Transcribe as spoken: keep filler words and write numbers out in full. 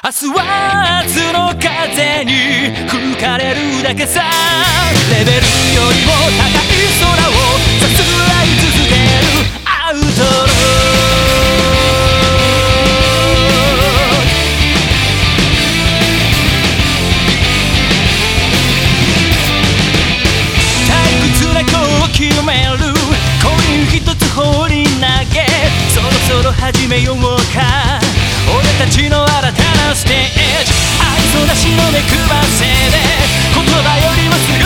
明日は明日の風に吹かれるだけさ。レベルよりも高い空をさすらい続けるアウトロー。退屈な子を決めるコイン一つ放り投げ、そろそろ始めようか俺たちの新たなステージ。愛想なしの目くばせで言葉よりもすぐ